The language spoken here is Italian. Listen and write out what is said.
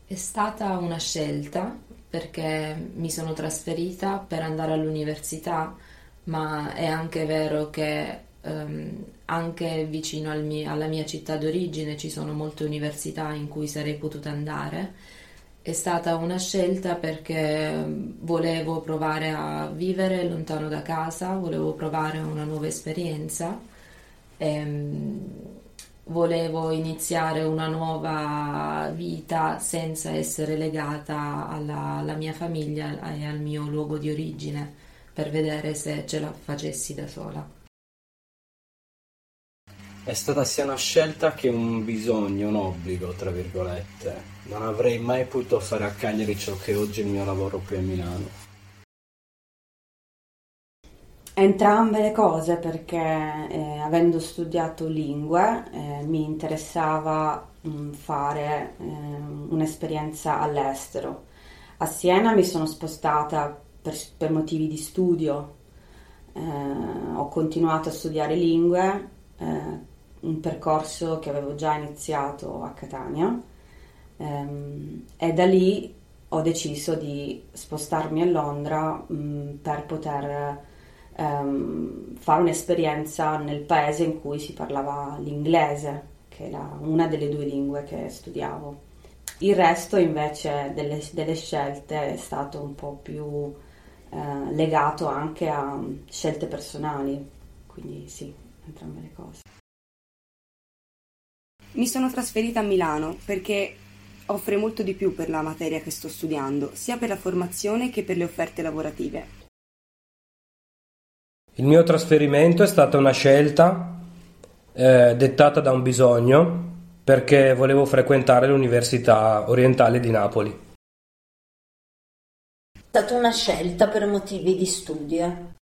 È stata una scelta perché mi sono trasferita per andare all'università, ma è anche vero che anche vicino alla mia città d'origine ci sono molte università in cui sarei potuta andare. È stata una scelta perché volevo provare a vivere lontano da casa, volevo provare una nuova esperienza. Volevo iniziare una nuova vita senza essere legata alla mia famiglia e al mio luogo di origine, per vedere se ce la facessi da sola. È stata sia una scelta che un bisogno, un obbligo, tra virgolette. Non avrei mai potuto fare a Cagliari ciò che oggi è il mio lavoro qui a Milano. Entrambe le cose perché avendo studiato lingue mi interessava fare un'esperienza all'estero. A Siena mi sono spostata per motivi di studio, ho continuato a studiare lingue, un percorso che avevo già iniziato a Catania e da lì ho deciso di spostarmi a Londra per poter fare un'esperienza nel paese in cui si parlava l'inglese, che era una delle due lingue che studiavo. Il resto invece delle scelte è stato un po' più legato anche a scelte personali, quindi sì, entrambe le cose. Mi sono trasferita a Milano perché offre molto di più per la materia che sto studiando, sia per la formazione che per le offerte lavorative. Il mio trasferimento è stata una scelta dettata da un bisogno perché volevo frequentare l'Università Orientale di Napoli. È stata una scelta per motivi di studio.